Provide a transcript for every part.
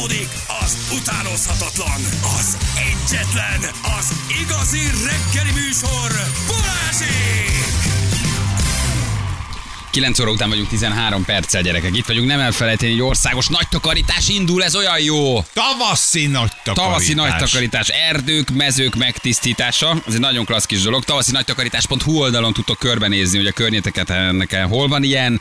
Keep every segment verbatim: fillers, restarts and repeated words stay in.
Folytatódik az utánozhatatlan, az egyetlen, az igazi reggeli műsor, Balázsék! kilenc óra után vagyunk, tizenhárom perccel, gyerekek. Itt vagyunk, nem elfelejteni, hogy országos nagy takarítás indul, ez olyan jó. Tavaszi nagy takarítás. Tavaszi nagy takarítás, erdők, mezők megtisztítása. Ez egy nagyon klassz kis dolog. tavaszi nagy takarítás pont hu oldalon tudtok körbenézni, hogy a környéteket ennek hol van ilyen.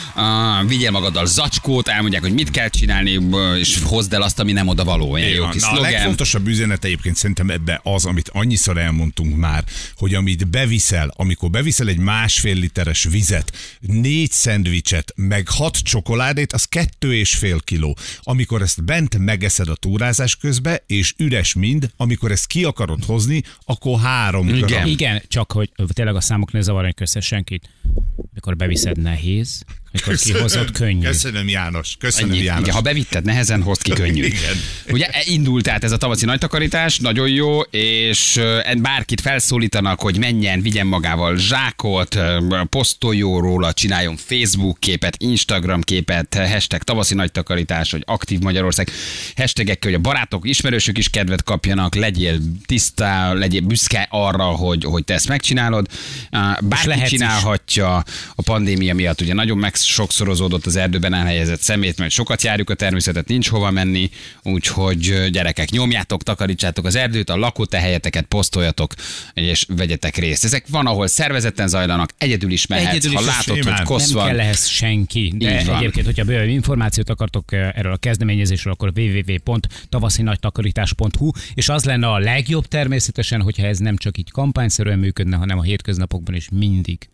Uh, vigyél magaddal zacskót, elmondják, hogy mit kell csinálni, és hozd el azt, ami nem oda való. Ilyen jó kis Na, a legfontosabb üzenet egyébként szerintem ebbe az, amit annyiszor elmondtunk már, hogy amit beviszel, amikor beviszel egy másfél literes vizet, négy szendvicset, meg hat csokoládét, az kettő és fél kiló. Amikor ezt bent megeszed a túrázás közben, és üres mind, amikor ezt ki akarod hozni, akkor három Igen, gram. Igen, csak hogy tényleg a számok ne zavarjanak össze senkit. Mikor beviszed, nehéz. Mikor kihozott, könnyű. Köszönöm, János. Köszönöm, Ennyi. János. Igen, ha bevitted, nehezen hozd ki könnyű. Igen. Ugye indult tehát ez a tavaszi nagy takarítás, nagyon jó, és bárkit felszólítanak, hogy menjen, vigyen magával zsákot, posztoljon róla, csináljon Facebook képet, Instagram képet, hashtag tavaszi nagy takarítás, hogy aktív Magyarország, hashtagekkel, hogy a barátok, ismerősök is kedvet kapjanak, legyél tiszta, legyél büszke arra, hogy, hogy te ezt megcsinálod. Bárki csinálhatja, a pandémia miatt ugye nagyon meg sokszorozódott az erdőben elhelyezett szemét, mert sokat járjuk a természetet, nincs hova menni, úgyhogy gyerekek, nyomjátok, takarítsátok az erdőt, a lakótehelyeteket posztoljatok, és vegyetek részt. Ezek van, ahol szervezetten zajlanak, egyedül is mehetsz, egyedül is ha látod, hogy kosz van. Nem kell ehhez senki, de egyébként, hogyha bővebb információt akartok erről a kezdeményezésről, akkor double-u double-u double-u pont tavaszi nagy takarítás pont hu, és az lenne a legjobb természetesen, hogyha ez nem csak így kampányszerűen működne, hanem a hétköznapokban is mindig.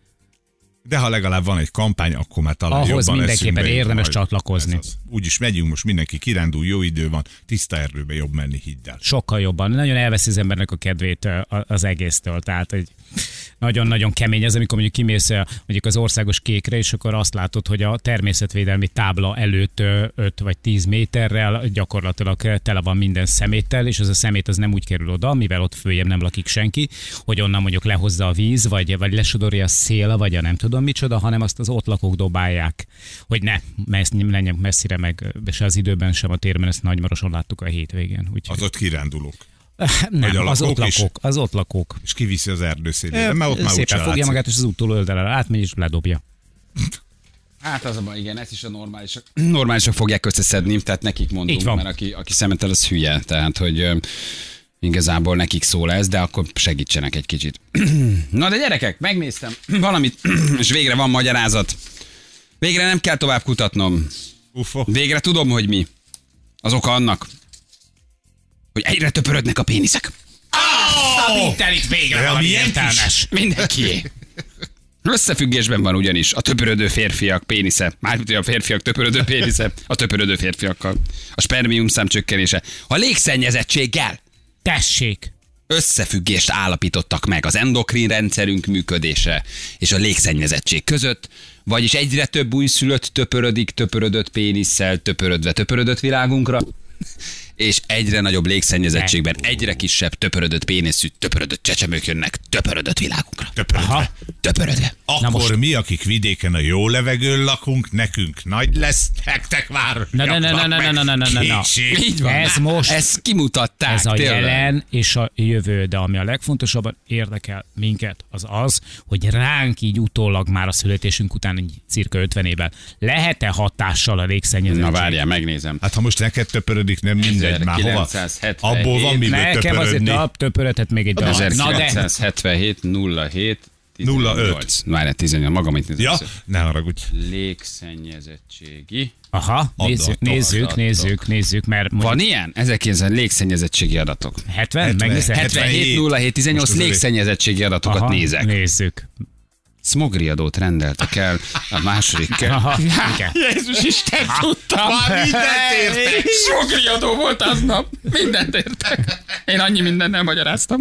De ha legalább van egy kampány, akkor már talán ahhoz jobban mindenképpen érdemes majd csatlakozni. Úgyis megyünk, most mindenki kirándul, jó idő van, tiszta erdőbe jobb menni, hidd el. Sokkal jobban. Nagyon elveszi az embernek a kedvét az egésztől. Tehát, hogy nagyon-nagyon kemény ez, amikor mondjuk kimész mondjuk az országos kékre, és akkor azt látod, hogy a természetvédelmi tábla előtt öt vagy tíz méterrel gyakorlatilag tele van minden szeméttel, és az a szemét az nem úgy kerül oda, mivel ott följebb nem lakik senki, hogy onnan mondjuk lehozza a víz, vagy, vagy lesodorja a szél, vagy a nem tudom micsoda, hanem azt az ott lakók dobálják, hogy ne menjünk messzire meg, és az időben sem a térben, ezt Nagymaroson láttuk a hétvégén. Úgyhogy... Az ott kirándulók. Nem, az ott lakók, az ott lakók. És kiviszi az erdő szélére, mert ott már szépen fogja látszik. magát, és az úttól oldalra átmegy, és ledobja. Hát az a baj, igen, ezt is a normálisak, normálisak fogják összeszedni, tehát nekik mondunk, mert aki, aki szemetel, az hülye, tehát hogy ö, igazából nekik szól ez, de akkor segítsenek egy kicsit. Na de gyerekek, megnéztem valamit, és végre van magyarázat. Végre nem kell tovább kutatnom. Ufo. Végre tudom, hogy mi. Az oka annak, hogy egyre töpörödnek a péniszek. Oh! Minden itt végre de valami értelmes. Mindenki. Összefüggésben van ugyanis a töpörödő férfiak pénisze, mármint a férfiak töpörödő pénisze, a töpörödő férfiakkal. A spermium szám csökkenése. A légszennyezettséggel. Tessék. Összefüggést állapítottak meg az endokrin rendszerünk működése és a légszennyezettség között, vagyis egyre több újszülött töpörödik, töpörödött pénisszel, töpörödve töpörödött világunkra, és egyre nagyobb légszennyezettségben egyre kisebb töpörödött péniszű, töpörödött csecsemők jönnek töpörödött világunkra. Töpörödve. Aha, töpörödve. Akkor most... mi, akik vidéken a jó levegőn lakunk, nekünk nagy lesz, nektek már. Na, na, na, na, na, na, na, na, na, na. Így van. Ez most, ezt kimutatták. ez a tényleg. jelen és a jövő, de ami a legfontosabban érdekel minket, az az, hogy ránk így utólag már a születésünk után egy cirka ötven évvel lehet-e hatással a légszennyezettség? Na várjál, megnézem. Hát ha most neked töpörödik, nem mindegy, már hova. Abból van miből Nekem azért töpörödni. a töpörödhet még egy darab. ezerkilencszázhetvenhét nulla hét nulla öt. Várjál, tizennyolc, magam itt nézem. Ja, ne haragudj. Légszennyezettségi. Aha, nézzük, nézzük, adatok. nézzük, nézzük, mert Van ilyen? ezerkilencszáz légszennyezettségi adatok. hetven? Megnézed? hetvenhét nulla hét tizennyolc Most az légszennyezettségi adatokat Aha, nézek. Nézzük. Smogriadót rendeltek el a második kell. Aha, igen. Jézus Isten, tudtam. Már mindent értek. Smogriadó volt aznap. Mindent értek. Én annyi mindent nem magyaráztam.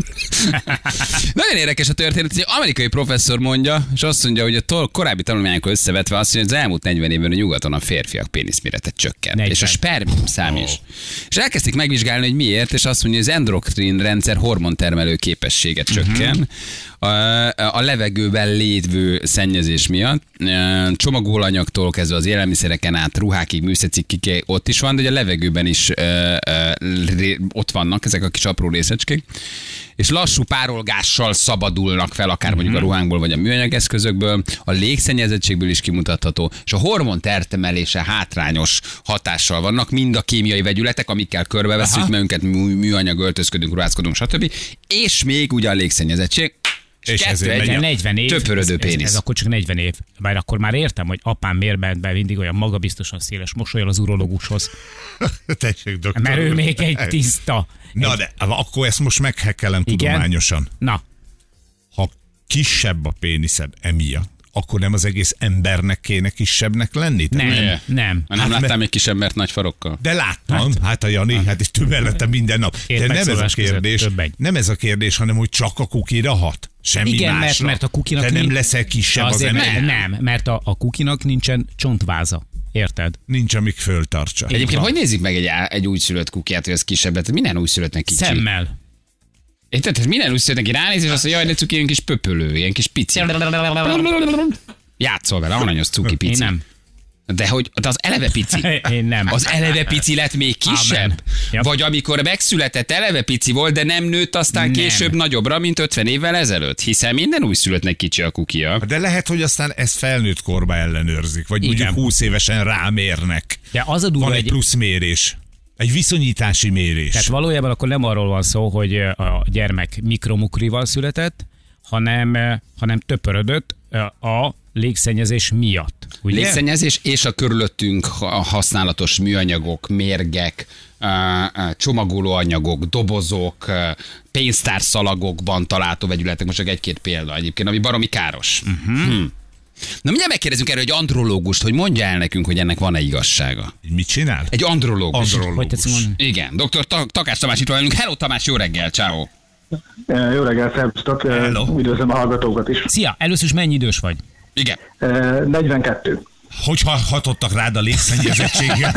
Nagyon érdekes a történet, hogy egy amerikai professzor mondja, és azt mondja, hogy a tol- korábbi tanulmányokkal összevetve azt mondja, hogy az elmúlt negyven évben a nyugaton a férfiak péniszmérete csökkent. negyven. És a spermium szám is. És elkezdték megvizsgálni, hogy miért, és azt mondja, hogy az endokrin rendszer hormontermelő képessége csökken. a, a levegőben lévő szennyezés miatt. Csomagolanyagtól kezdve az élelmiszereken át, ruhákig, műszecikkig ott is van, de a levegőben is ö, ö, ott vannak ezek a kis apró részecskék, és lassú párolgással szabadulnak fel, akár mondjuk a ruhánkból, vagy a műanyag eszközökből, a légszennyezettségből is kimutatható, és a hormon termelése hátrányos hatással vannak, mind a kémiai vegyületek, amikkel körbeveszünk, mert önket mű, műanyag öltözködünk, ruházkodunk, stb. És még ugye a légszennyezettség, és ezért megy a negyven év, töpörödő pénisz. Ez, ez, ez akkor csak negyven év. Bár akkor már értem, hogy apám miért ment be mindig olyan magabiztosan széles mosolyal az urológushoz. Tessék, doktor. Mert ő még egy tiszta. Na egy... de akkor ezt most meghekkelem Igen? tudományosan. Na. Ha kisebb a péniszed emiatt, akkor nem az egész embernek kéne kisebbnek lenni? Nem, Nem. nem. Nem Hát láttál mert- még kis embert nagy farokkal? De láttam, hát, hát a Jani, hát és több mellettem minden nap. Két De nem ez a megszólás között kérdés, több egy. nem ez a kérdés, hanem hogy csak a kukira hat. Semmi Igen, mert, másra. mert a kukinak Te nem nincs- leszel kisebb az Azért ember. nem, nem, mert a, a kukinak nincsen csontváza. Érted? Nincs, amíg föltartsa. Egyébként van. hogy nézik meg egy, á- egy újszülött kukiát, hogy az kisebb lett? Minden újszülöttnek kicsi. Szemmel. Érted? Tehát minden újszülött neki ránéz, és azt mondja, jaj, de cuki, ilyen kis pöpölő, ilyen kis pici. Játszol vele, aranyos cuki Én pici. nem. De hogy de az eleve pici. Én nem. Az eleve pici lett még kisebb? Amen. Ja. Vagy amikor megszületett, eleve pici volt, de nem nőtt aztán Nem. később nagyobbra, mint ötven évvel ezelőtt? Hiszen minden újszülöttnek kicsi a kukia. De lehet, hogy aztán ezt felnőtt korba ellenőrzik, vagy Igen. mondjuk húsz évesen rámérnek. De az a durva, Van egy egy, plusz mérés. Egy viszonyítási mérés. tehát valójában akkor nem arról van szó, hogy a gyermek mikromukrival született, hanem, hanem töpörödött a légszennyezés miatt. Ugye? Légszennyezés és a körülöttünk ha- használatos műanyagok, mérgek, ö, ö, csomagolóanyagok, dobozok, ö, pénztárszalagokban található vegyületek, most csak egy-két példa egyébként, ami baromi káros. Uh-huh. Hm. Na mindjárt megkérdezünk erre egy andrológust, hogy mondja el nekünk, hogy ennek van-e igazsága. Mit csinál? Egy andrológus. Andrológus. Hogy tetszik mondani? Igen, doktor Ta- Takács Tamás itt van velünk. Hello Tamás, jó reggel, ciao. Eh, Jó reggel, szervusztok! Eh, Hello. Üdvözlöm a hallgatókat is. Szia, először is mennyi idős vagy? Igen. Eh, negyvenkettő. Hogy ha- hatottak rád a légszennyezettséggel?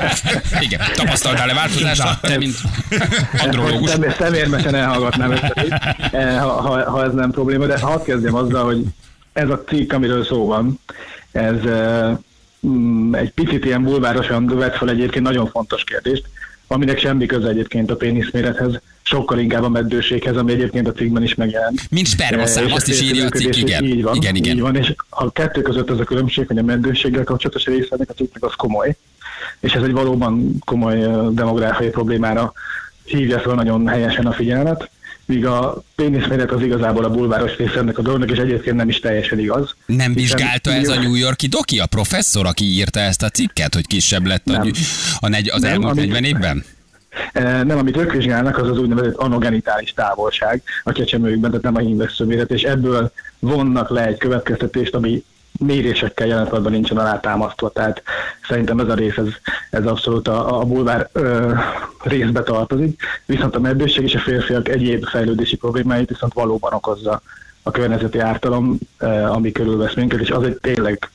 Igen. Tapasztaltál-e változást? Te, mint andrológus. Szem, szemérmesen elhallgatnám ezt, eh, ha, ha, ha ez nem probléma, de hadd kezdjem azzal, hogy ez a cikk, amiről szó van, ez eh, mm, egy picit ilyen bulvárosan vett fel egyébként nagyon fontos kérdést, aminek semmi köze egyébként a péniszmérethez, sokkal inkább a meddőséghez, ami egyébként a cikkben is megjelent. Mint spermaszám, És azt is férfi írja a cikk, működés, igen. Így van, Igen, igen. Így van, és a kettő között az a különbség, hogy a meddőséggel kapcsolatos része ennek a cikknek az komoly, és ez egy valóban komoly ö, demográfiai problémára hívja fel nagyon helyesen a figyelmet, míg a péniszméret az igazából a bulváros része ennek a dolognak, és egyébként nem is teljesen igaz. Nem Hiszen- vizsgálta ez a New Yorki doki, a professzor, aki írta ezt a cikket, hogy kisebb lett a, Nem. a negy, az Nem, elmúlt amit- negyven évben? Eh, Nem, amit ők vizsgálnak, az az úgynevezett anogenitális távolság a csecsemőkben, tehát nem a hímvesszőméret, és ebből vonnak le egy következtetést, ami mérésekkel jelen pillanatban nincsen alátámasztva, tehát szerintem ez a rész, ez, ez abszolút a, a bulvár ö, részbe tartozik, viszont a meddőség és a férfiak egyéb fejlődési problémáit viszont valóban okozza a környezeti ártalom, ö, ami körülvesz minket, és az egy tényleg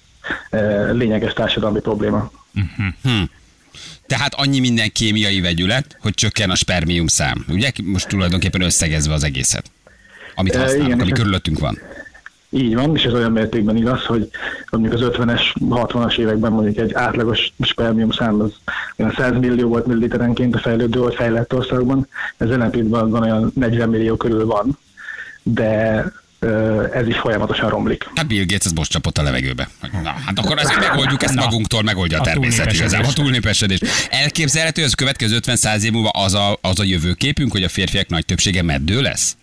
ö, lényeges társadalmi probléma. Hm. Tehát annyi minden kémiai vegyület, hogy csökken a spermium szám. Ugye? Most tulajdonképpen összegezve az egészet, amit E, használunk, igen, ami és- körülöttünk van. Így van, és ez olyan mértékben igaz, hogy mondjuk az ötvenes, hatvanas években mondjuk egy átlagos spermium szám az olyan száz millió volt milliliterenként a fejlődő vagy fejlett országban, ez jelen pillanatban van olyan negyven millió körül van, de ö, ez is folyamatosan romlik. Hát Bill Gates ezt most csapott a levegőbe. Na, hát akkor azért megoldjuk ezt Na. magunktól, megoldja a A természet túlnépesedés. igazából. A túlnépesedés. Elképzelhető, hogy az következő ötven-száz év múlva az a, az a jövőképünk, hogy a férfiak nagy többsége meddő lesz?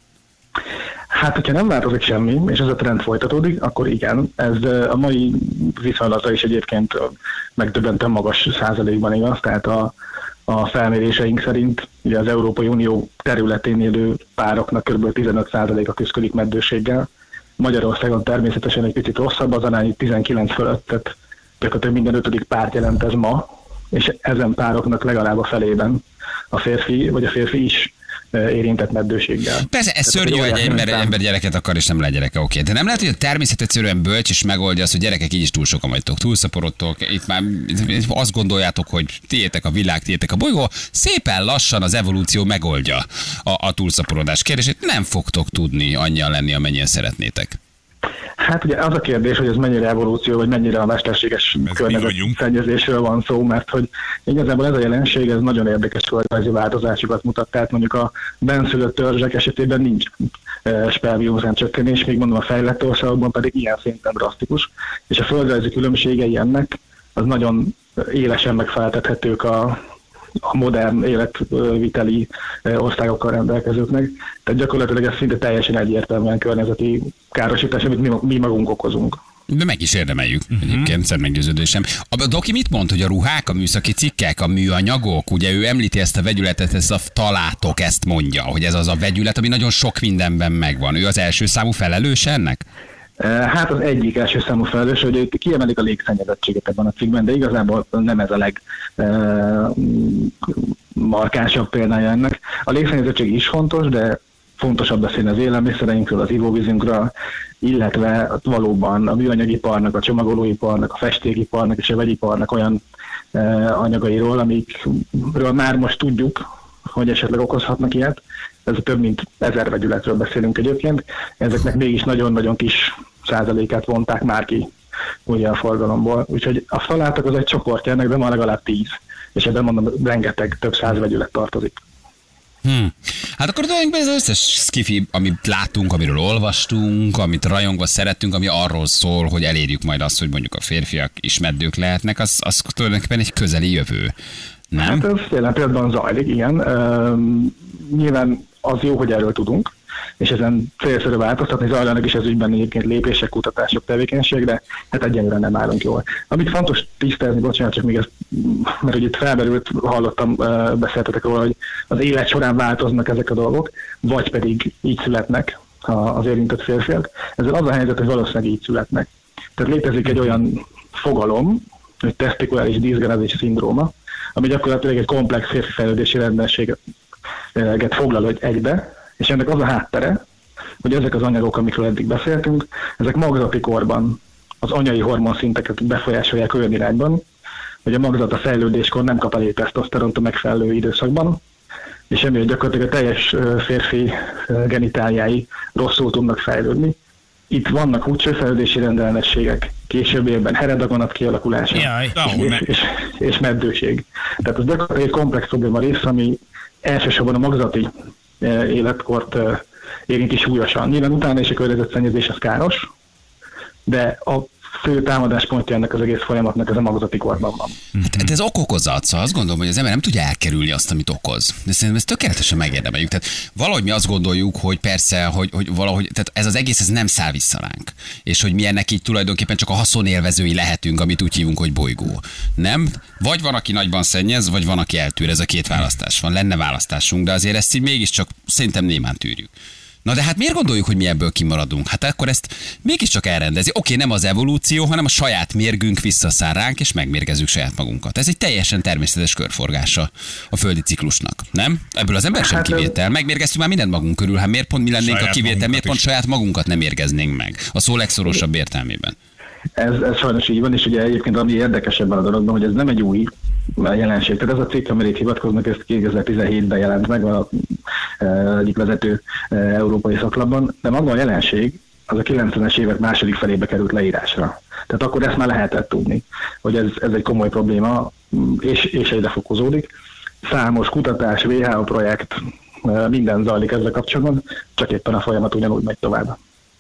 Hát, hogyha nem változik semmi, és ez a trend folytatódik, akkor igen. Ez ö, a mai viszonylata is egyébként ö, megdöbbentően magas százalékban igaz, tehát a, a felméréseink szerint ugye az Európai Unió területén élő pároknak kb. tizenöt százaléka küszködik meddőséggel. Magyarországon természetesen egy picit rosszabb, az arány tizenkilenc fölött, tehát gyakorlatilag minden ötödik párt jelent ez ma, és ezen pároknak legalább a felében a férfi, vagy a férfi is érintett meddőséggel. Persze, ez Tehát, szörnyű, hogy egy ember, nyilván- ember gyereket akar, és nem lehet gyereke, oké. De nem lehet, hogy a természet egyszerűen bölcs, és megoldja azt, hogy gyerekek, így is túl sokan vagytok, túlszaporodtok, itt már azt gondoljátok, hogy tiétek a világ, tiétek a bolygó, szépen lassan az evolúció megoldja a, a túlszaporodás kérdését. Nem fogtok tudni annyian lenni, amennyien szeretnétek. Hát ugye az a kérdés, hogy ez mennyire evolúció, vagy mennyire a mesterséges Ez mi vagyunk. környezetszennyezésről van szó, mert hogy igazából ez a jelenség, ez nagyon érdekes földrajzi változásokat mutat, tehát mondjuk a benszülött törzsek esetében nincs e, spermiumszám csökkenés, még mondom a fejlett országokban pedig ilyen szinten drasztikus, és a földrajzi különbségei ennek az nagyon élesen megfeltethetők a a modern életviteli országokkal rendelkezőknek. Tehát gyakorlatilag ez szinte teljesen egyértelműen környezeti károsítás, amit mi, mi magunk okozunk. De meg is érdemeljük, uh-huh. egyébként szem meggyőződésem. A Doki mit mond, hogy a ruhák, a műszaki cikkek, a műanyagok, ugye ő említi ezt a vegyületet, ezt a talátok ezt mondja, hogy ez az a vegyület, ami nagyon sok mindenben megvan. Ő az első számú felelős ennek? Hát az egyik első számú felelős, hogy kiemelik a légszennyezettséget ebben a cikkben, de igazából nem ez a legmarkánsabb példája ennek. A légszennyezettség is fontos, de fontosabb beszélni az élelmiszereinkről, az ivóvízünkről, illetve valóban a műanyagiparnak, a csomagolóiparnak, a festékiparnak és a vegyiparnak olyan anyagairól, amikről már most tudjuk, hogy esetleg okozhatnak ilyet. Ez több mint ezer vegyületről beszélünk egyébként. Ezeknek mégis nagyon-nagyon kis százalékát vonták már ki ugye a forgalomból. Úgyhogy a falátok az egy csoportja ennek, de ma legalább tíz. És ebben mondom, rengeteg, több száz vegyület tartozik. Hmm. Hát akkor tulajdonképpen ez az összes skifi, amit látunk, amiről olvastunk, amit rajongva szeretünk, ami arról szól, hogy elérjük majd azt, hogy mondjuk a férfiak is meddők lehetnek, az, az tulajdonképpen egy közeli jövő. Nem? Hát ez jelen pillanatban zajlik, igen. Üm, nyilván az jó, hogy erről tudunk, és ezen célszerű változtatni, zajlanak is ez ügyben egyébként lépések, kutatások, tevékenység, de hát egyenlőre nem állunk jól. Amit fontos tisztázni, bocsánat, csak még ezt, mert hogy itt felmerült, hallottam, beszéltetek róla, hogy az élet során változnak ezek a dolgok, vagy pedig így születnek az érintett férfiak. Ezzel az a helyzet, hogy valószínűleg így születnek. Tehát létezik egy olyan fogalom, hogy tesztikuláris diszgenezis szindróma, ami gyakorlatilag egy komplex férfi fejlődési rendelséget foglal hogy egybe, és ennek az a háttere, hogy ezek az anyagok, amikről eddig beszéltünk, ezek magzati korban az anyai hormonszinteket befolyásolják olyan irányban, hogy a magzat a fejlődéskor nem kap elég tesztoszteront a megfelelő időszakban, és emiatt gyakorlatilag a teljes férfi genitáliái rosszul tudnak fejlődni. Itt vannak húcsőfejlődési rendellenességek, későbbiekben heredaganat kialakulása, Jaj, és, és, és, és meddőség. Tehát ez gyakorlatilag egy komplex probléma rész, ami elsősorban a magzati életkort érinti súlyosan. Nyilván utána is a környezetszennyezés az káros, de a fő támadáspontja ennek az egész folyamatnak ez a magzati korban van. Hát, hát ez ok okozat, szóval azt gondolom, hogy az ember nem tudja elkerülni azt, amit okoz. De szerintem ezt tökéletesen megérdemeljük. Tehát valahogy mi azt gondoljuk, hogy persze, hogy, hogy valahogy, tehát ez az egész ez nem száll vissza ránk. És hogy mi ennek így tulajdonképpen csak a haszonélvezői lehetünk, amit úgy hívunk, hogy bolygó. Nem? Vagy van, aki nagyban szennyez, vagy van, aki eltűr. Ez a két választás van. Lenne választásunk, de azért ezt így mégiscsak szerintem némán tűrjük. Na de hát miért gondoljuk, hogy mi ebből kimaradunk? Hát akkor ezt mégiscsak elrendezi. Oké, nem az evolúció, hanem a saját mérgünk visszaszáll ránk, és megmérgezzük saját magunkat. Ez egy teljesen természetes körforgása a földi ciklusnak, nem? Ebből az ember sem Hát, kivétel. Megmérgeztük már mindent magunk körül, hát miért pont mi lennénk Saját a kivétel, magunkat miért pont is. saját magunkat nem mérgeznénk meg? A szó legszorosabb értelmében. Ez, ez sajnos így van, és ugye egyébként ami érdekes ebben a dologban, hogy ez nem egy új jelenség. Tehát ez a cikk, amire itt hivatkoznak, ez kétezer-tizenhétben jelent meg a egyik vezető e, európai szaklapban, de maga a jelenség az a kilencvenes évek második felébe került leírásra. Tehát akkor ezt már lehetett tudni, hogy ez, ez egy komoly probléma, és, és egyre fokozódik. Számos kutatás, vé há o projekt, e, minden zajlik ezzel kapcsolatban, csak éppen a folyamat ugyanúgy megy tovább.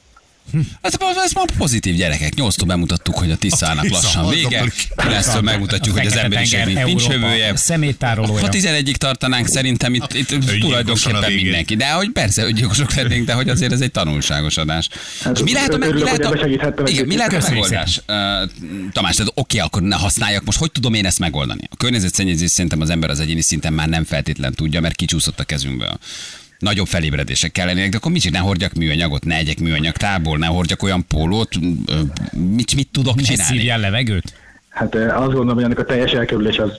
Ez, ez ma pozitív gyerekek. Nyolctól bemutattuk, hogy a Tiszának A Tisza, lassan az vége. a- Kilenctől megmutatjuk, hogy az emberiségnek nincs jövője. Szeméttárolója. Ha tizenegyig tartanánk, szerintem itt, itt Öngyilkosan a tulajdonképpen végén. mindenki. De hogy persze, öngyilkosok lennénk, de hogy azért ez egy tanulságos adás. Hát, És mi lehet a, mi örülök, lehet hogy a, ebbe segíthettem egy igen, mi kicsit. lehet a Köszönjük megoldás? Uh, Tamás, tehát oké, akkor ne használjak. Most hogy tudom én ezt megoldani? A környezetszennyezés szerintem az ember az egyéni szinten már nem feltétlen tudja, mert kicsúszott a kezünkből. Nagyobb felébredések kellenének, de akkor mit, ne hordjak műanyagot, ne egyek műanyag tából, ne hordjak olyan pólót, ö, mit, mit tudok Ne csinálni? szívjál levegőt? Hát eh, azt gondolom, hogy ennek a teljes elkerülés az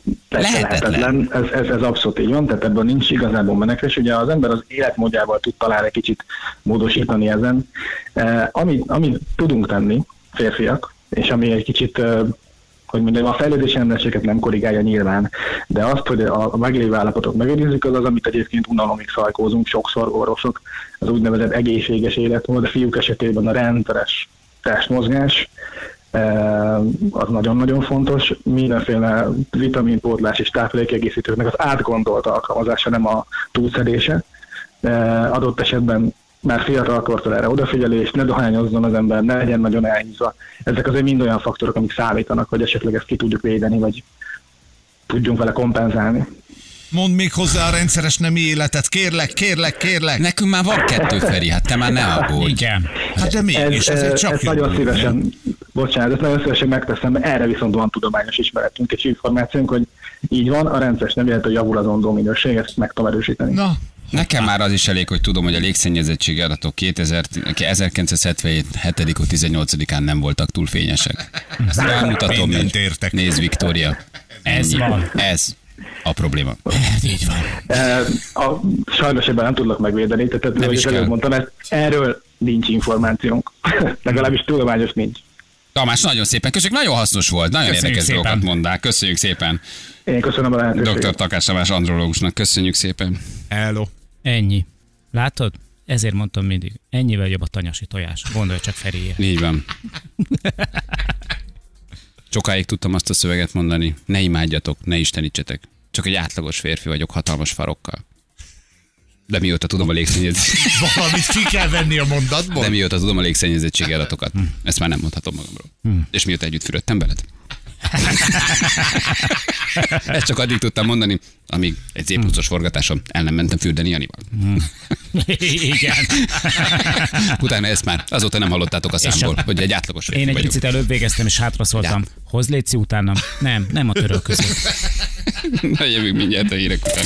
Lehetetlen. lehetetlen. Ez, ez, ez abszolút így van, tehát ebből nincs igazából menekvés. Ugye az ember az életmódjával tud talán egy kicsit módosítani ezen. Eh, amit, amit tudunk tenni, férfiak, és ami egy kicsit, eh, hogy mondjam, a fejlődési rendszereket nem korrigálja nyilván, de azt, hogy a, a meglévő állapotot megőrizzük, az az, amit egyébként unalomig szajkózunk sokszor orvosok, az úgynevezett egészséges életmód, a fiúk esetében a rendszeres testmozgás, az nagyon-nagyon fontos. Mindenféle vitaminpótlás és táplálékkiegészítőknek az átgondolt alkalmazása, nem a túlszedése. Adott esetben már fiatalkortól erre odafigyelés, ne dohányozzon az ember, ne legyen nagyon elhízva. Ezek azért mind olyan faktorok, amik számítanak, hogy esetleg ezt ki tudjuk védeni, vagy tudjunk vele kompenzálni. Mondd még hozzá a rendszeres nemi életet, kérlek, kérlek, kérlek. Nekünk már van kettő, Feri, hát te már ne aggódj. Igen. Hát de mégis, ez, ez csak ezt jó. nagyon szívesen, bocsánat, ezt nagyon szívesen megteszem, mert erre viszont van tudományos ismeretünk és információnk, hogy így van, a rendszeres nemi élet, hogy javul az ondó minőség, ezt meg tudom erősíteni. Na, Nekem már az is elég, hogy tudom, hogy a légszennyezettségi adatok kétezer, ezerkilencszázhetvenhét. tizennyolcadikán nem voltak túl fényesek. Ezt elmutatom, mindent mint értek. nézd, Viktória. Ez Ennyi. van. Ez a probléma. Így van. E, a, sajnos ebben nem tudlak megvédeni, tehát Nem hogy is előbb kell. mondtam, ezt, erről nincs információnk. Legalábbis tudományos nincs. Tamás, nagyon szépen köszönjük, nagyon hasznos volt, nagyon Köszönjük érdekes szépen. dolgokat mondál. Köszönjük szépen. Én köszönöm a lehetőséget. doktor Takás Tamás andrológusnak köszönjük szépen. hello. Ennyi. Látod? Ezért mondtam mindig, ennyivel jobb a tanyasi tojás. Gondolj csak Feriére. Így van. Sokáig tudtam azt a szöveget mondani, ne imádjatok, ne istenítsetek. Csak egy átlagos férfi vagyok, hatalmas farokkal. De mióta tudom a légszennyezettség, Valamit ki kell venni a mondatból. de mióta tudom a légszennyezettségi adatokat, ezt már nem mondhatom magamról. És mióta együtt fürödtem veled? Ezt csak addig tudtam mondani, amíg egy zé pluszos forgatáson el nem mentem fürdeni Janival. Igen. Utána ezt már azóta nem hallottátok a számból, a- hogy egy átlagos férfi Én egy vagyok. picit előbb végeztem, és hátra szóltam. Hoz létszi utána. Nem, nem a török között. Na, jövünk mindjárt a hírek után.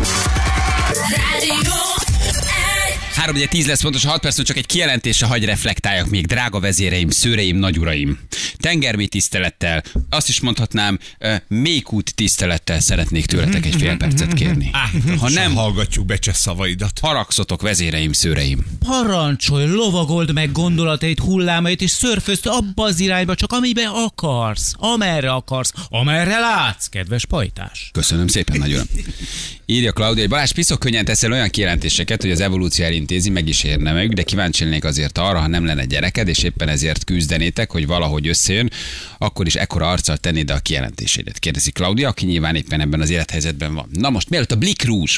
három tíz lesz pontos, hat perc, csak egy kijelentésre hagy reflektáljak még, drága vezéreim, szőreim, nagyuraim. Tengermély tisztelettel, azt is mondhatnám, uh, mélykult tisztelettel szeretnék tőletek egy fél percet kérni. Ha nem, hallgatjuk be cseh szavaidat. haragszotok, vezéreim, szőreim. Parancsolj, lovagold meg gondolatait, hullámait, és szörfözd abba az irányba, csak amiben akarsz, amerre akarsz, amerre látsz, kedves pajtás. Köszönöm szépen, nagyon. Írja Klaudia, hogy Balázs, piszok könnyen teszel olyan kijelentéseket, hogy az evolúció elintézi, meg is érne meg, de kíváncsi lennék azért arra, ha nem lenne gyereked, és éppen ezért küzdenétek, hogy valahogy összejön, akkor is ekkora arccal tennéd a kijelentésédet. Kérdezi Klaudia, aki nyilván éppen ebben az élethelyzetben van. Na most mielőtt a Blick Rouge,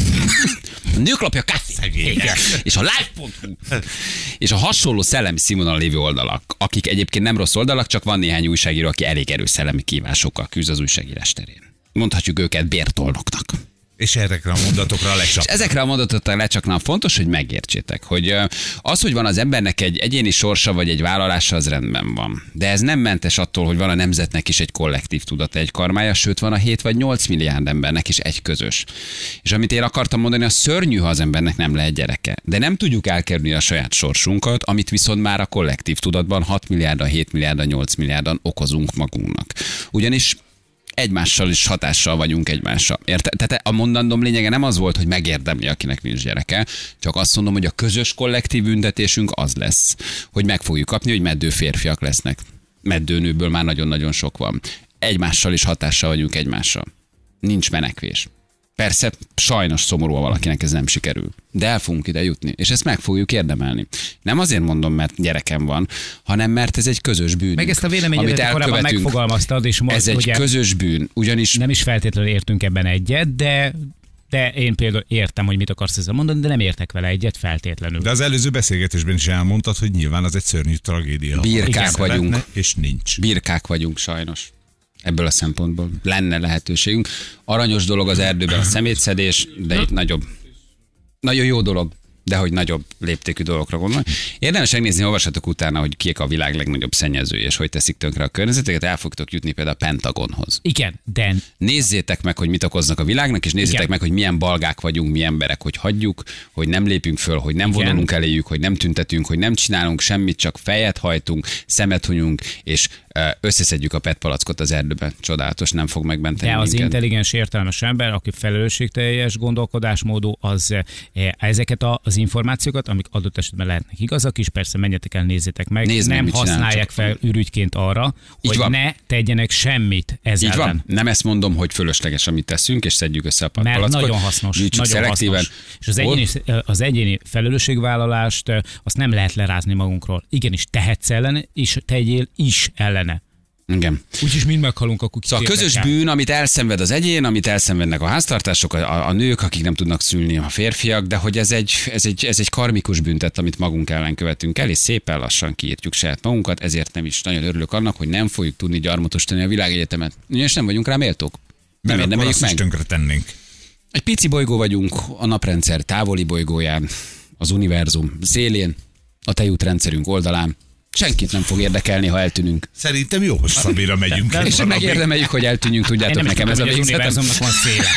a Nőklapja Café, és a live pont hu, és a hasonló szellemi színvonalon lévő oldalak, akik egyébként nem rossz oldalak, csak van néhány újságíró, aki elég erős szellemi kívásokkal küzd az újságírás terén. Mondhatjuk őket bértolnoknak. És ezekre a mondatokra lecsap. És ezekre a mondatokra lecsaknám fontos, hogy megértsétek, hogy ö, az, hogy van az embernek egy egyéni sorsa vagy egy vállalása, az rendben van. De ez nem mentes attól, hogy van a nemzetnek is egy kollektív tudata, egy karmája, sőt van a hét vagy nyolc milliárd embernek is egy közös. És amit én akartam mondani, a szörnyű, ha az embernek nem lehet gyereke. De nem tudjuk elkerülni a saját sorsunkat, amit viszont már a kollektív tudatban hat milliárdan, hét milliárdan, nyolc milliárdan okozunk magunknak. Ugyanis egymással is hatással vagyunk egymásra. Érted? Tehát a mondandóm lényege nem az volt, hogy megérdemli, akinek nincs gyereke, csak azt mondom, hogy a közös kollektív büntetésünk az lesz, hogy meg fogjuk kapni, hogy meddő férfiak lesznek. Meddőnőből már nagyon-nagyon sok van. Egymással is hatással vagyunk egymásra. Nincs menekvés. Persze, sajnos szomorú, ha valakinek ez nem sikerül. De el fogunk ide jutni, és ezt meg fogjuk érdemelni. Nem azért mondom, mert gyerekem van, hanem mert ez egy közös bűn. Meg ezt a véleményedet korábban megfogalmaztad, és most ez egy ugye közös bűn, ugyanis nem is feltétlenül értünk ebben egyet, de de én például értem, hogy mit akarsz ezzel mondani, de nem értek vele egyet feltétlenül. De az előző beszélgetésben is elmondtad, hogy nyilván az egy szörnyű tragédia. Birkák Igen, vagyunk. szeretne, és nincs. birkák vagyunk sajnos. Ebből a szempontból lenne lehetőségünk. Aranyos dolog az erdőben a szemétszedés, de itt nagyobb. Nagyon jó dolog, de hogy nagyobb léptékű dolgokra gondolj. Érdemes megnézni, olvassatok utána, hogy kiek a világ legnagyobb szennyezői, és hogy teszik tönkre a környezeteket, el fogtok jutni például a Pentagonhoz. Igen, de Nézzétek meg, hogy mit okoznak a világnak, és nézzétek Igen. meg, hogy milyen balgák vagyunk, mi emberek, hogy hagyjuk, hogy nem lépünk föl, hogy nem Igen. vonulunk eléjük, hogy nem tüntetünk, hogy nem csinálunk semmit, csak fejet hajtunk, szemet hunyunk, és összeszedjük a pet palackot az erdőben. Csodálatos, nem fog megmenteni De az minket. intelligens, értelmes ember, aki felelősségteljes gondolkodásmódú, az eh, ezeket a, az információkat, amik adott esetben lehetnek igazak is, persze menjetek el, nézzétek meg, Nézd meg, nem mit csinál, használják csak- fel ürügyként arra, hogy van. ne tegyenek semmit ez Így ellen. van. Nem ezt mondom, hogy fölösleges, amit teszünk, és szedjük össze a Mert palackot. nagyon hasznos, Gyűjtsük nagyon szelektíven. hasznos. És az Hol? egyéni, az egyéni felelősségvállalást, azt nem lehet lerázni magunkról. Igenis, tehetsz ellene, és tegyél is ellene. Igen. Úgyis mind meghalunk, akkor Szóval a közös érdekel. bűn, amit elszenved az egyén, amit elszenvednek a háztartások, a, a nők, akik nem tudnak szülni, a férfiak, de hogy ez egy, ez egy, ez egy karmikus büntet, amit magunk ellen követünk el, és szépen lassan kiírtjuk saját magunkat, ezért nem is nagyon örülök annak, hogy nem fogjuk tudni gyarmatosítani a világegyetemet. És nem vagyunk rá méltók. Nem Mert akkor érdemeljük azt is meg. tönkre tennénk. Egy pici bolygó vagyunk a naprendszer távoli bolygóján, az univerzum szélén, a tejútrendszerünk oldalán. Senkit nem fog érdekelni, ha eltűnünk. Szerintem jó hosszabbira megyünk. el És valami. megérdemeljük, hogy eltűnjünk, Én tudjátok, nem is nekem ez a tudom, hogy az végzetem. univerzumnak van széle.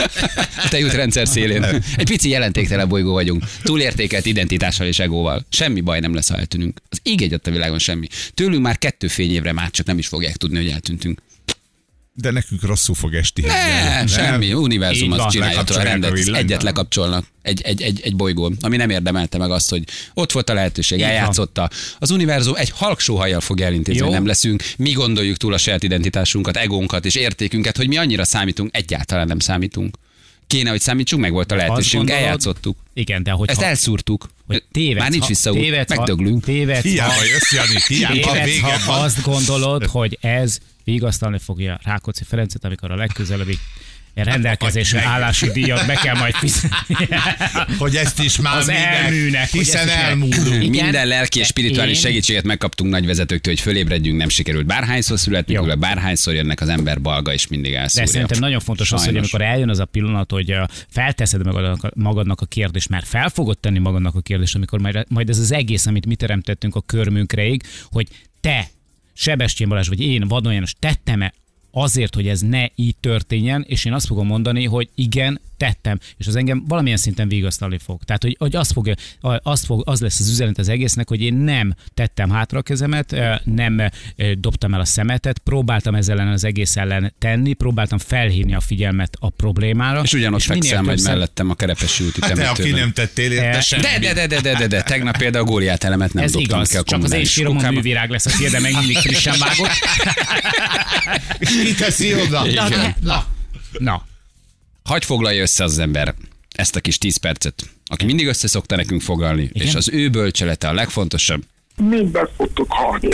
A tejútrendszer szélén. Egy pici jelentéktelen bolygó vagyunk. Túlértékelt identitással és egóval. Semmi baj nem lesz, ha eltűnünk. Az ég egyet a világon semmi. Tőlünk már kettő fényévre már csak nem is fogják tudni, hogy eltűntünk. De nekünk rosszul fog esti. Ne, semmi. Univerzum Így az van, csinálja a lekapcsolják rendet. a Ezt villanyt. egyet lekapcsolnak. Egy, egy, egy, egy bolygón, ami nem érdemelte meg azt, hogy ott volt a lehetőség, Így van. eljátszotta. Az univerzum egy halksóhajjal fog elintézni, Jó. hogy nem leszünk. Mi gondoljuk túl a saját identitásunkat, egónkat és értékünket, hogy mi annyira számítunk, egyáltalán nem számítunk. Kéne, hogy számítsunk, meg volt a lehetőségünk, gondolod- eljátszottuk. Igen, de hogy Ezt elszúrtuk. hogy tévedsz, Már nincs ha- visszaút, tévedsz, ha- megdöglünk. Tévedsz, Hiába ha- jössz, Jani, hiába a tévedsz, vége ha van. azt gondolod, hogy ez vigasztalni fogja Rákóczi Ferencet, amikor a legközelebbi rendelkezésre Meg. állási díjat be kell majd fizetni. Hogy ezt is már Az minek, elműnek, hogy hiszen ezt is meg- elmúlunk. Igen. Minden lelki és spirituális Én- segítséget megkaptunk nagy vezetőktől, hogy fölébredjünk, nem sikerült. Bárhányszor születünk, Jó. ülve, bárhányszor jönnek az ember balga, és mindig De elszúrja. szerintem nagyon fontos az, hogy Sajnos. amikor eljön az a pillanat, hogy ö, felteszed magadnak, a- magadnak a kérdést, mert fel fogod tenni magadnak a kérdést, amikor majd, majd ez az egész, amit mi teremtettünk a körmünkreig, hogy te, Sebestyén Balázs, vagy én, Vadon János, tettem-e azért, hogy ez ne így történjen, és én azt fogom mondani, hogy igen, tettem, és az engem valamilyen szinten vigasztalni fog. Tehát, hogy, hogy az, fog, az, fog, az lesz az üzenet az egésznek, hogy én nem tettem hátra a kezemet, nem dobtam el a szemetet, próbáltam ezzel ellen az egész ellen tenni, próbáltam felhívni a figyelmet a problémára. És ugyanott minél fekszem majd többször- mellettem a Kerepesi úti Hát te, aki temetőben. nem tettél érte De- semmit. De, de, de, de, de, de, de, tegnap például a Góliát elemet nem Ez dobtam igaz, ki a csak az én kommunális sírom a kukába. művirág lesz a tiéd, de meg mindig frissen vágott. Ki teszi oda? Igen. Na, na. Hagy foglalja össze az ember ezt a kis tíz percet, aki mindig össze szokta nekünk foglalni, Igen? és az ő bölcselete a legfontosabb. Mindent fogtok halni.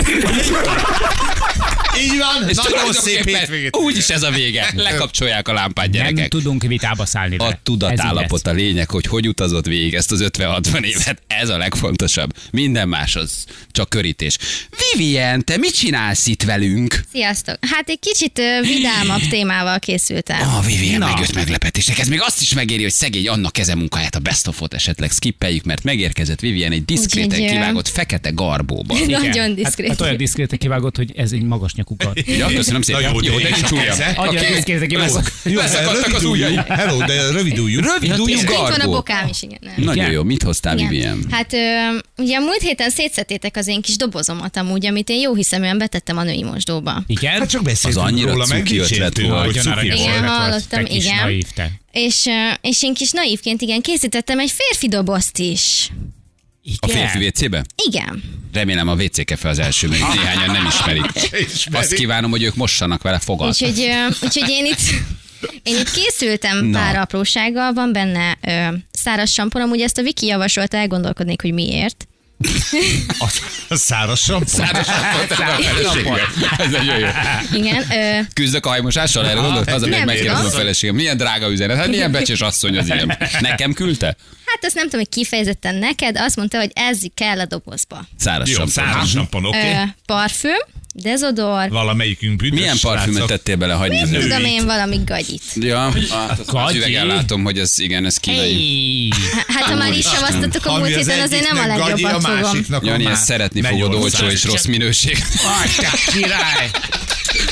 Így van, És nagyon szép tulajdonképpen hétvégét. úgyis ez a vége. Lekapcsolják a lámpát, Nem gyerekek. tudunk vitába szállni. vele. A Ez tudatállapot így a lényeg, hogy hogy utazott végig ezt az ötven-hatvan évet. Ez a legfontosabb. Minden más az csak körítés. Vivien, te mit csinálsz itt velünk? Sziasztok! Hát egy kicsit ö, vidámabb témával készültem. Ah, Vivien, Na. megjött meglepetések. Ez még azt is megéri, hogy szegény Anna kezemunkáját, a best of-ot esetleg skippeljük, mert megérkezett Vivien egy diszkréten Úgyhogy, ö, kivágott fekete garbóba. Igen. Nagyon diszkrét. Hát, hát olyan diszkréten kivágott, hogy ez egy magas nyakúkat. Ja, köszönöm szépen. Na jó, Jó, de de és nincs a ujjam. keze? Adja, Oké. diszkréten kivágott. Jó, Leszakadtak rövid az ujjú. ujjai. Hello, de rövid ujjú. Rövid ujjú És itt van a garbó. bokám is, igen. Nem. Nagyon Igen. jó. Mit hoztál, Igen. Vivien? Hát ö, ugye a múlt héten szétszettétek az én kis dobozomat amúgy, amit én jó hiszeműen betettem a női mosdóba. Igen? Hát csak beszéltünk Az annyira róla, meg cuki ötlet dicsértünk, volt. hogy Nagyon cuki aranyos Igen, volt. ötlet volt. hallottam, Te kis igen. naív te. És, ö, és én kis naívként igen, készítettem egy férfi dobozt is. A férfi vécébe? Igen. Remélem a vé cé kefe az első, mert néhányan nem ismerik. Azt kívánom, hogy ők mossanak vele fogat. Úgyhogy, ö, úgyhogy én itt... Én itt készültem Na. pár aprósággal, van benne ö, száraz sampon, amúgy ezt a Viki javasolta, elgondolkodnék, hogy miért. A száraz sampon. Száraz sampont. Ez nagyon jó. Igen, ö, Küzdök a hajmosással, erre gondolt? Az a még Nem megkérdezem a tudom. feleségem. Milyen drága üzenet, hát milyen becsés asszony az ilyen. Nekem küldte? hát azt nem tudom, hogy kifejezetten neked, azt mondta, hogy ez kell a dobozba. Száraz Jó, sampont. száraz sampon, oké. Ö, parfüm, dezodor, Valamelyikünk büdös Milyen parfümöt srácok. tettél bele, hagyj nézni? tudom én valami gagyit. Ja, hát az Gagyi? üvegen látom, hogy ez igen, ez kínai. Hey. Hát ha már is savaztatok a Ami múlt az héten, azért nem a egyiknek gagyi, legjobbat a fogom. másiknak a Jani, má- ezt szeretni fogod, Mennyország. olcsó és rossz minőség. Aj, te király!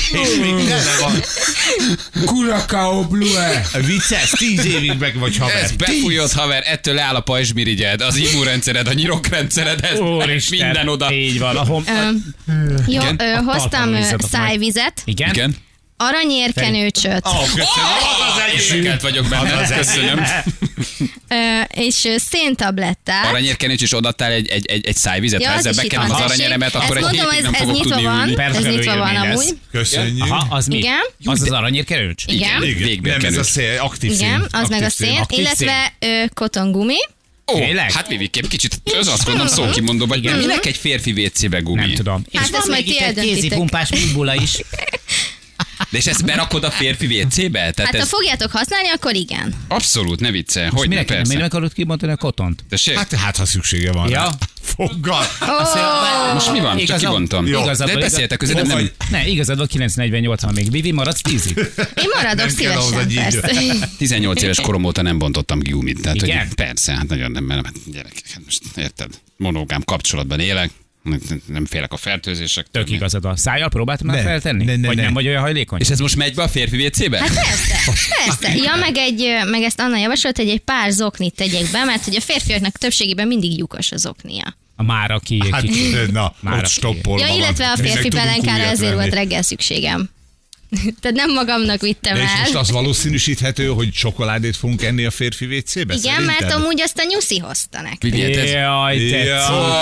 És még tele van. Curacao Blue. Vicces, tíz évig meg vagy haver. Ez befújott haver, ettől leáll a pajzsmirigyed, az immunrendszered, a nyirokrendszered, ez Úristen, minden oda. így van. A hom... Ö, jó, Igen? ö, hoztam ö, talpalomizzatok meg. szájvizet, Igen? Igen? aranyérkenőcsöt, Ó, köszönöm. Érdekelt vagyok benne, köszönöm. ö, és ö, széntablettát. Aranyérkenőcs, és odaadtál egy, egy, egy, egy szájvizet, Ja, ha az ezzel is itt bekenem van, az tessék. aranyeremet, akkor Ezt egy mondom, hétig nem ez, ez fogok nyitva tudni van, ülni. ez Persze, nyitva van élmény lesz. amúgy. Köszönjük. Aha, az mi? Igen. Az az aranyérkerőcs? Igen. Igen, nem, ez a Végbekenőcs. szél, aktív szén. Igen, az meg a Aktív szén, aktív illetve ö, kotongumi. Ó, Tényleg? hát Vivikém, kicsit az azt gondolom szókimondó, vagy Igen. minek egy férfi vécébe gumi? Nem tudom. Hát És van ezt majd még ti itt egy eldöntitek. kézipumpás pitbulla is. De és ezt berakod a férfi vécébe? Tehát Hát ha ez fogjátok használni, akkor igen. abszolút, ne viccelj. Hogy ne, Minek, miért persze. nem akarod kimondani a kotont? Tessék? Hát, hát, ha szüksége van. Ja. rá. Foggal. Most mi van? Csak Igazad- kibontom. Jó. De beszéltek közben, nem, nem. Ne, igazad van, kilenc negyven nyolcvan még. Vivi, maradsz tízig? Én maradok Nem kell ahhoz szívesen, egy idő. persze. tizennyolc éves korom óta nem bontottam ki gumit. Tehát, Igen? hogy persze, hát nagyon nem, mert hát gyerekek, hát most érted, monogám kapcsolatban élek, nem- nem félek a fertőzésektől. Tök igazad van. Szájjal próbáltam már Ne, feltenni? ne, ne, Vagy ne. nem vagy olyan hajlékony? És ez most megy be a férfi vécébe? Hát persze, persze. Ja, meg, egy, ö, meg ezt Anna javasolt, hogy egy pár zoknit tegyek be, mert hogy a férfiaknak többségében mindig lyukas az oknia. A mára ki egy Hát, kicsit. na, Már ott a- stoppolva Ja, van. illetve a Tényleg férfi tudunk pelenkára újat ezért venni. volt reggel szükségem. Tehát nem magamnak vittem De és el. most az valószínűsíthető, hogy csokoládét fogunk enni a férfi vécébe? Igen, szerinted? mert amúgy azt a nyuszi hozta nektek. Vivi, hát ez... Jaj, te Jaj.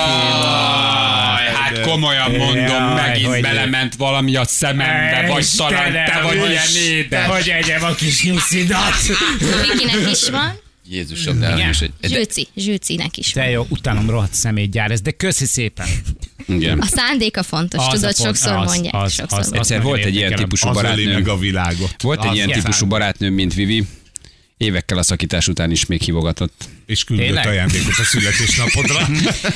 Aj, hát komolyan mondom, Jaj, megint hogy- belement valami a szemembe, vagy talán te vagy ilyen édes. Hogy egyem a kis nyuszidat. Vikinek is van. Jézusom, de Igen. is egy... de- Zsőci, Zsőcinek is Te van. jó, utálom rohadt szemétgyár ez, de köszi szépen. Igen. A szándéka fontos, Az a tudod, pont- sokszor az- mondják. az- sokszor az- mondják. Egyszer nagyon volt egy ilyen érdekelem. típusú Az öli barátnőm. meg a világot. Volt egy Az ilyen szám. típusú barátnőm, mint Vivi. Évekkel a szakítás után is még hívogatott. És küldött Tényleg? ajándékot a születésnapodra.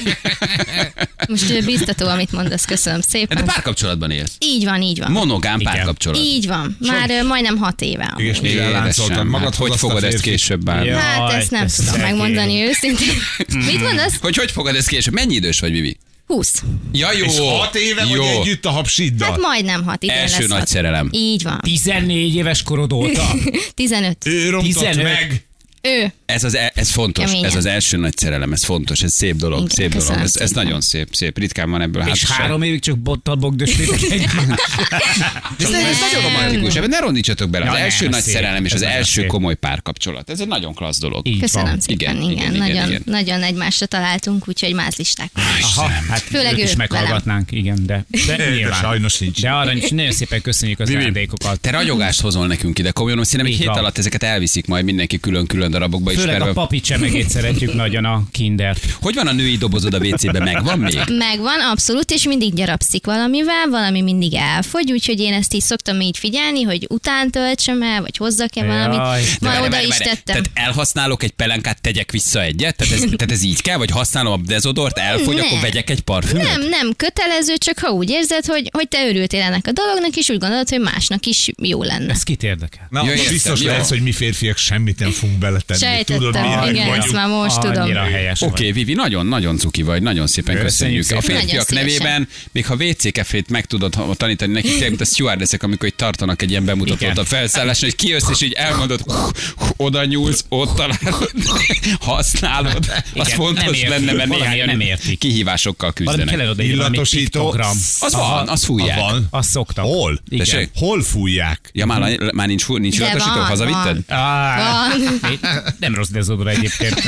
Most ö, biztató, amit mondasz, köszönöm De szépen. párkapcsolatban élsz. Így van, így van. Monogám Igen. párkapcsolat. Így van. Már ö, majdnem hat éve. amúgy. És mivel láncoltad Édesem, magad, hát hogy fogod ezt később bánni? Ja. Hát Jaj, ezt nem te tudom szegény. megmondani őszintén. Mit mondasz? Hogy hogy fogod ezt később? Mennyi idős vagy, Vivi? húsz. Ja, jó. És hat éve jó. vagy együtt a hapsiddal. Hát majdnem hat, idén Első lesz nagy hat. szerelem. Így van. tizennégy éves korod óta. tizenöt. Ő rontott tizenöt. meg. Ő. Ez, az, ez fontos, Keményen. ez az első nagy szerelem, ez fontos, ez szép dolog, Igen, szép dolog, köszönöm ez, ez szépen. nagyon szép, szép, ritkán van ebből És házasság. három évig csak bottal bogdöstétek egymást. De ez, ez nagyon romantikus, ebben ne rondítsatok bele. Ja, Az nem, első ez nagy szép. szerelem és Ez az nagyon első szép. komoly párkapcsolat. Ez egy nagyon klassz dolog. Így Köszönöm van. szépen, Igen, igen. igen, igen, nagyon, igen. nagyon egymásra találtunk, úgyhogy mázlisták. Aha, hát Főleg ők is ő meghallgatnánk, igen, de, de De nyilván. sajnos nincs. De arra nincs, nagyon szépen köszönjük az Vivi, ajándékokat. te ragyogást hozol nekünk ide, komolyan, hogy szerintem egy Így hét van. alatt ezeket elviszik majd mindenki külön-külön darabokba is. Főleg a papi csemegét szeretjük nagyon, a Kinder. Hogy van a női dobozod a vécében? Megvan még? Megvan, abszolút, és mindig gyarapszik valamivel, valami mindig elfogy, úgyhogy én ezt így szoktam így figyelni, hogy után töltsem el, vagy hozzak-e valamit. Jaj, De Ma várj, oda várj, is várj. tettem. Tehát elhasználok egy pelenkát, tegyek vissza egyet? Tehát ez, tehát ez így kell? Vagy használom a dezodort, elfogy, Nem. akkor vegyek egy parfümöt? Nem, nem kötelező, csak ha úgy érzed, hogy, hogy te örültél ennek a dolognak, és úgy gondolod, hogy másnak is jó lenne. Ez kit érdekel? Na, Ja, ja, értem, biztos jó. lesz, hogy mi férfiak semmit nem fogunk beletenni. Sejtettem, Tudod, milyen igen, vagyunk. ezt már most tudom. Annyira helyes Oké, okay, vagy. Vivi, nagyon-nagyon cuki vagy, nagyon szépen Köszönjük köszönjük. A szépen. férfiak Nagyon szívesen. nevében, még ha vé cé kefét meg tudod ha- tanítani nekik, tényleg, mint a stewardessek, amikor itt tartanak egy ilyen bemutatót Igen. a felszálláson, hogy kijössz, és így elmondod, oda nyúlsz, ott találod, használod. Az Igen, nem fontos értik. lenne, mert Valami néhány nem értik. kihívásokkal Valami küzdenek. kellene oda írni, valami Illatosító. piktogram. Az van, azt fújják. Ha van. Azt szoktak. Hol? Igen. Tessék? Hol fújják? Ja, már, már nincs, fú- nincs De illatosító, van, hazavitted? Á, Van. még nem rossz dezodor egyébként.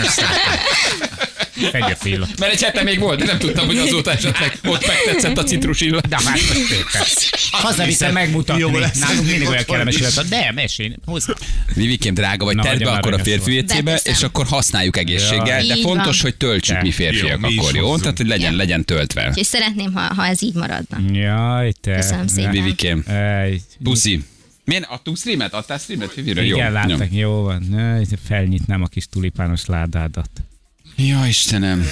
Fegyefél. Mert egy hete még volt, de nem tudtam, hogy azóta esetleg ott megtetszett a citrus illat. De hát most éppen. Hazaviszem megmutatni. Jó lesz. Nálunk mindig olyan Ott kellemes van. élet. De, mesélj, hozzá. Vivikém, drága vagy, Na, tedd be hagyja már akkor a aranyos férfi volt. vécébe, Beteszem. és akkor használjuk egészséggel, Jaj. de Így fontos, van. hogy töltsük Te. mi férfiak Jó, mi is akkor, jó? hozzunk. Tehát, hogy legyen, legyen töltve. És szeretném, ha, ha ez így maradna. Jaj, te. Köszönöm szépen. Vivikém, Ej, puszi. Milyen, adtunk streamet? Adtál streamet, Fifiről? Jó. igen, láttak, Jó. jó van. Ne, felnyitnám a kis tulipános ládádat. Ja, Istenem.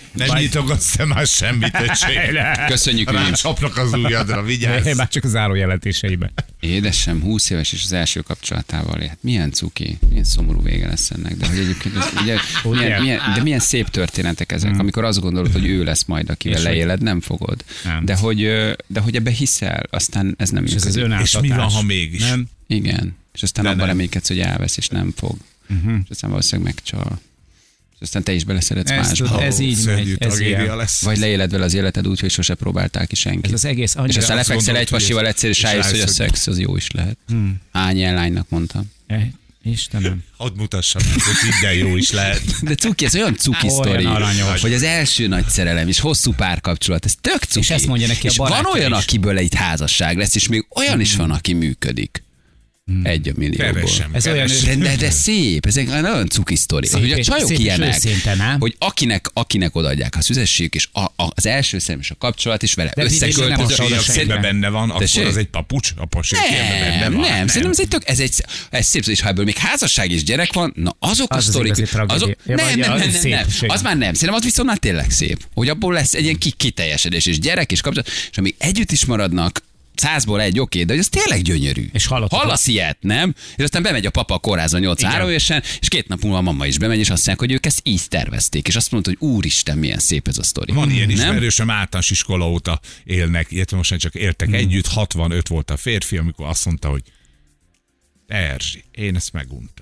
Nem nyitogatsz te már semmit, öcsém. Köszönjük, Vivi. Rácsapnak az ujjadra, vigyázz. Már csak a zárójelentéseiben. Édesem, húsz éves és az első kapcsolatával élt. Milyen cuki, milyen szomorú vége lesz ennek. De hogy egyébként ez, ugye, milyen, milyen, de milyen szép történetek ezek, hmm. amikor azt gondolod, hogy ő lesz majd, akivel leéled, nem fogod. Nem. De, hogy, de hogy ebbe hiszel, aztán ez nem és ez az és mi van, ha mégis? Nem? Igen. És aztán de abban nem. reménykedsz, hogy elvesz, és nem fog. Uh-huh. És aztán valószínűleg megcsal. És aztán te is beleszeretsz másba. Ez így megy. Ez lesz. Vagy leéled vele az életed úgy, hogy sose próbáltál ki senkit. Ez az egész annyira... És aztán lefekszel egy pasival egyszer, és rájössz, hogy a szex az jó is lehet. Hmm. Hány lánynak mondtam. Eh, Istenem. Hadd mutassam, hogy minden jó is lehet. De cuki, ez olyan cuki sztori, hogy az első nagy szerelem és hosszú párkapcsolat, ez tök cuki. És ezt mondja neki a és van olyan, is. akiből egy házasság lesz, és még olyan hmm. is van, aki működik. Hmm. Egy a millióból. Ez olyan de, de, de szép, ez egy nagyon cuki sztori. Szép, hogy a csajok ilyenek, őszinte, hogy akinek, akinek odaadják a szüzesség, és a, a, az első szem és a kapcsolat is vele összeköltöző. Ha benne van, akkor az egy papucs, a pasikérben benne van. Nem, nem, szerintem ez egy tök, ez egy, ez szép, és ha ebből még házasság és gyerek van, na azok az a sztorik. Azok, nem, nem, nem, nem, nem, az már nem. Szerintem az viszont már tényleg szép, hogy abból lesz egy ilyen kiteljesedés, és gyerek és kapcsolat, és amíg együtt is maradnak, százból egy, oké, de hogy az tényleg gyönyörű. És hallasz ilyet, nem? És aztán bemegy a papa a kórházba nyolcvanhárom évesen, és két nap múlva a mama is bemegy, és azt mondják, hogy ők ezt így tervezték. És azt mondta, hogy úristen, milyen szép ez a sztori. Van ilyen ismerősöm, általános iskola óta élnek, illetve most csak éltek hmm. együtt, hatvanöt volt a férfi, amikor azt mondta, hogy Erzsi, én ezt meguntam.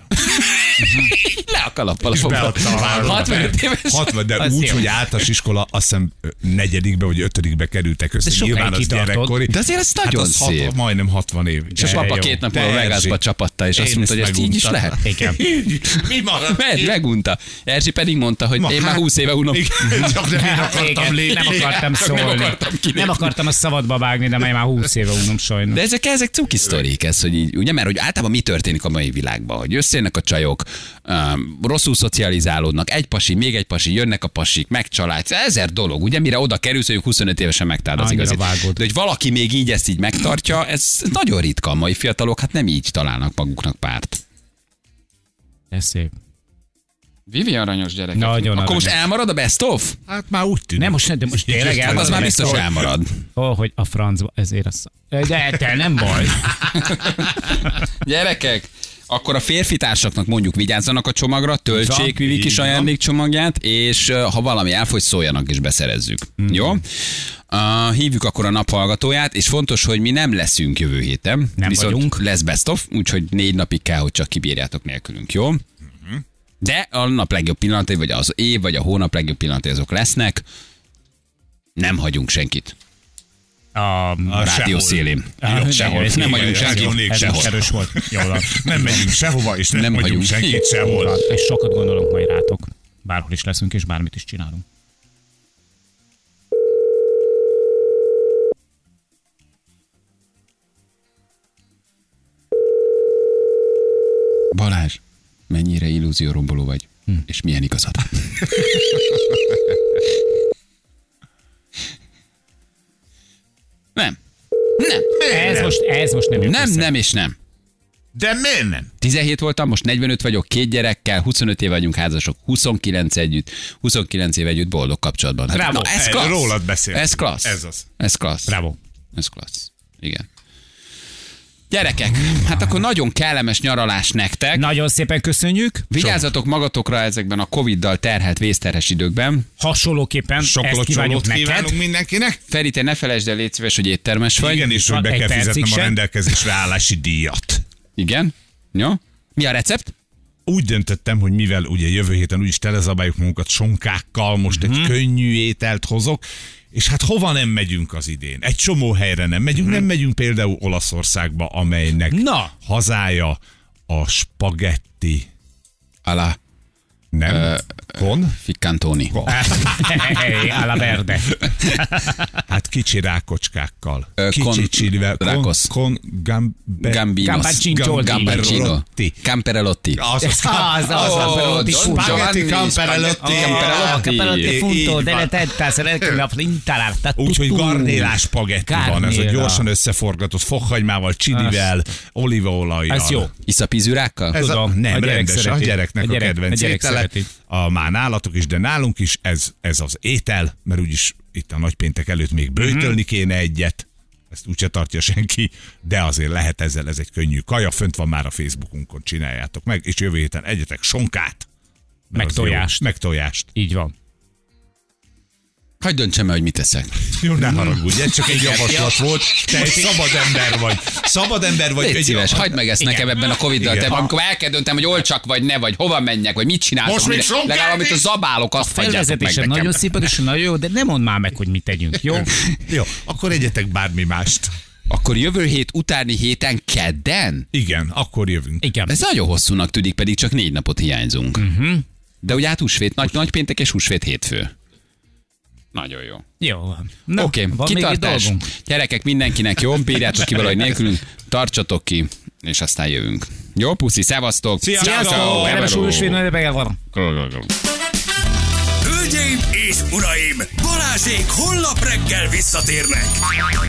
Le a kalappal a fogba. hatvanöt éves. hatvan, de az úgy, jó. Hogy általános iskola, azt hiszem negyedikbe vagy ötödikbe kerültek össze. De nyilván az gyerekkori. De azért ez nagyon hát szép. Hat, majdnem hatvan év. És a papa két napon a Vegasba csapatta, és azt mondta, hogy ezt így is lehet. Igen. Mi marad? Mert megunta. Erzsi pedig mondta, hogy én már húsz éve unom. Csak nem én akartam lépni. Nem akartam szólni. Nem akartam a szabadba vágni, de már húsz éve unom sajnos. De ezek, ezek cuki sztorik, ez, hogy így, ugye, mert hogy általában mi történik a mai világban, hogy összejönnek a csajok, um, rosszul szocializálódnak, egy pasi, még egy pasi, jönnek a pasik, megcsaládsz, ezer dolog, ugye, mire oda kerülsz, hogy huszonöt évesen megtalálod az igazit. Vágod. De hogy valaki még így ezt így megtartja, ez nagyon ritka. A mai fiatalok hát nem így találnak maguknak párt. Ez szép. Vivi aranyos gyerek. Nagyon Akkor aranyos. Most elmarad a best of? Hát már úgy tűnik. Nem, most, de most tényleg elmarad. Az már biztos elmarad. Ó, oh, hogy a francba, ezért az... De te nem baj. Gyerekek, akkor a férfi társaknak mondjuk vigyázzanak a csomagra, töltsék Vivi kis ajándékcsomagját, és ha valami elfogy, szóljanak és beszerezzük. Mm. Jó? Uh, hívjuk akkor a naphallgatóját, és fontos, hogy mi nem leszünk jövő héten. Nem viszont vagyunk. Lesz best of, úgyhogy négy napig kell, hogy csak kibírjátok nélkülünk, jó? De a nap legjobb pillanatai, vagy az év, vagy a hónap legjobb pillanatai azok lesznek. Nem hagyunk senkit. A, a rádió szélén. Sehol. Sehol. Nem, nem hagyunk senkit. Sehol. Erős volt. Jól nem megyünk sehova, és nem, nem hagyunk senkit sehol. És sokat gondolunk majd rátok. Bárhol is leszünk, és bármit is csinálunk. Balázs, mennyire illúzióromboló vagy, hm. és milyen igazad. Nem. Nem. Ez most, ez most nem jön Nem, össze. nem és nem. De miért nem? tizenhét voltam, most negyvenöt vagyok, két gyerekkel, huszonöt év vagyunk házasok, huszonkilenc együtt, huszonkilenc év együtt boldog kapcsolatban. Hát, Bravo. na, ez klassz. Rólad beszél. Ez klassz. Ez az. Ez klassz. Bravo. Ez klassz. Igen. Gyerekek, hát akkor nagyon kellemes nyaralás nektek. Nagyon szépen köszönjük. Vigyázzatok magatokra ezekben a Coviddal terhelt vészterhes időkben. Hasonlóképpen ezt kívánjuk neked. Kívánunk mindenkinek. Feri, te ne felejtsd el, légy szíves, hogy éttermes vagy. Igen, és hogy be kell fizetnem a rendelkezésre állási díjat. Igen? Jó? Mi a recept? Úgy döntöttem, hogy mivel ugye jövő héten úgyis telezabáljuk magunkat sonkákkal, most egy könnyű ételt hozok, és hát hova nem megyünk az idén? Egy csomó helyre nem megyünk, nem megyünk például Olaszországba, amelynek Na. hazája a spagetti. Alá. Nem? Uh, Con? Ficcantoni. Hey, alla verde. Hát kicsi rákocskákkal. Uh, kicsi con, csilivel. Con, con gambe, Gambinos. Gambaccino. Camperelotti. Az az. Az az. Camperelotti. Spagetti camperelotti. Camperelotti funto delle tetta, la intalarta. Úgyhogy garnélás spagetti van. Ez a gyorsan összeforgatott fokhagymával, csilivel, olívaolajjal. Ez jó. Iszapízűrákkal? Ez a, nem, rendes, a gyereknek a kedvenc étele. mellett, a, már nálatok is, de nálunk is ez, ez az étel, mert úgyis itt a nagypéntek előtt még böjtölni kéne egyet, ezt úgyse tartja senki, de azért lehet ezzel, ez egy könnyű kaja, fönt van már a Facebookunkon, csináljátok meg, és jövő héten egyetek sonkát, meg tojást. Jó, meg tojást. Így van. Hagyd döntsem el, hogy mit teszek. Jó, ne haragudj, ez csak egy javaslat volt. Te egy szabad ember vagy. Szabad ember vagy. Légy egy szíves, jav- hagyd meg ezt nekem ebben a Covid-dal. Igen. Te, amikor el kell döntem, hogy hol csak vagy ne vagy, hova menjek, vagy mit csinálok. Most még minden- sonkát Legalább, amit a is? zabálok, azt fagyjátok meg Felvezetésed nekem. nagyon szimpatikus, nagyon jó, de nem mondd már meg, hogy mit tegyünk, jó? Jó, akkor egyetek bármi mást. Akkor jövő hét utáni héten kedden? Igen, akkor jövünk. Igen. Ez nagyon hosszúnak tűnik, pedig csak négy napot hiányzunk. Uh-huh. De ugye hát húsvét, nagy, nagy péntek és húsvét hétfő. Nagyon jó. Jó van. Na, Oké, van okay. még egy Kitartás. dolgunk? Gyerekek, mindenkinek jó, bírjátok ki valahogy nélkülünk, tartsatok ki, és aztán jövünk. Jó, puszi, szevasztok! Sziasztok! Ciao, Kellemes hello. húsvét, nagyon bege van. Hölgyeim és uraim, Balázsék holnap reggel visszatérnek.